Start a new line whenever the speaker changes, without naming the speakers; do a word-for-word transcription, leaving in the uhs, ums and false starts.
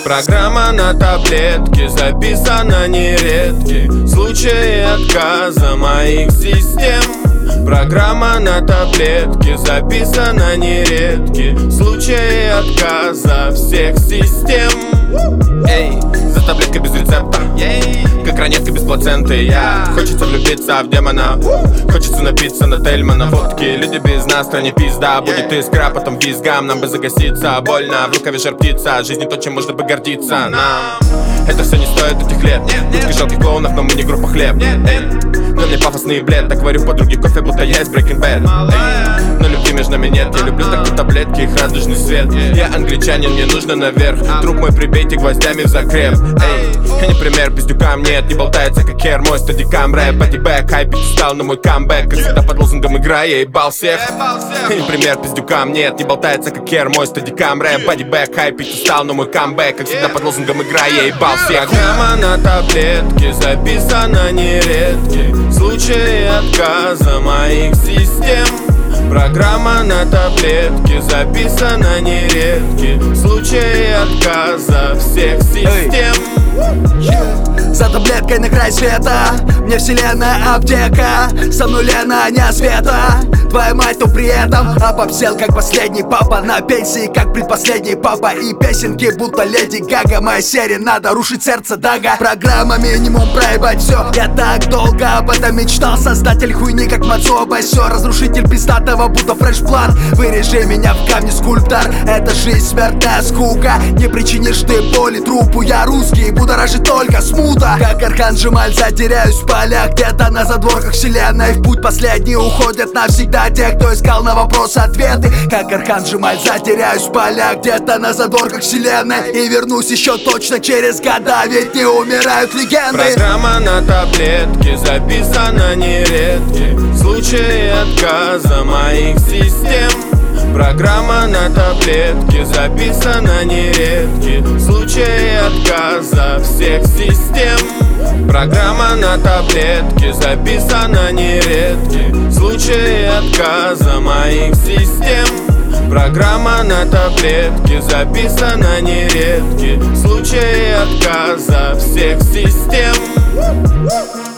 Программа на таблетке, записано нередки случаи отказа моих систем. Программа на таблетке, записано нередки случаи отказа всех систем. Эй, за таблеткой без рецепта, как ранетка без плаценты. Я хочется влюбиться в демона, хочется напиться на Тельмана водки. Люди без нас, стране пизда. Будет искра, потом визгам, нам бы загаситься. Больно, в рукаве жар птица. Жизнь не то, чем можно бы гордиться нам. Это все не стоит этих лет. Группки жалких клоунов, но мы не группа хлеб. Эй, но мне пафосный блед. Так варю подруги кофе, будто я из Breaking Bad. Эй, но любви между нами нет. Я люблю такие таблетки, их радужный свет. Я англичанин, мне нужно наверх. Друг мой, прибейте гвоздями в закреп. Эй, я не пример, пиздюкам нет. Не болтается, как хер, мой стадикам рэп. Бодибэк, хайпить устал на мой камбэк. Как всегда под лозунгом игра, я ебал всех. Я не пример, пиздюкам нет. Не болтается, как хер, мой стадикам рэп. Бодибэк, хайпить устал на мой камбэк. Как всегда под лозунгом игра, я ебал всех. Программа на таблетке, записано нередки случаи отказа моих систем. Программа на таблетке, записано нередки случаи отказа всех систем.
За таблеткой на край света, мне вселенная аптека. Со мной Лена, не Света. Твоя мать, то при этом обобсел, как последний папа. На пенсии, как предпоследний папа. И песенки, будто Леди Гага. Моя серия, надо рушить сердце Дага. Программа минимум проебать все. Я так долго об этом мечтал. Создатель хуйни, как Мацуба. Все, разрушитель пиздатого, будто фреш-план. Вырежи меня в камне, скульптор. Это жизнь, смертная скука. Не причинишь ты боли трупу. Я русский, будоражит только смута. Как Архан Джемаль, затеряюсь в полях. Где-то на задворках вселенной. В путь последний уходят навсегда те, кто искал на вопросы ответы. Как Архан Джемаль, затеряюсь в полях. Где-то на задворках вселенной. И вернусь еще точно через года. Ведь не умирают легенды.
Программа на таблетке, записано нередки случаи отказа моих систем. Программа на таблетке, записано нередки случаи отказа всех систем. Программа на таблетке, записано нередки случаи отказа моих систем. Программа на таблетке, записано нередки случаи отказа всех систем.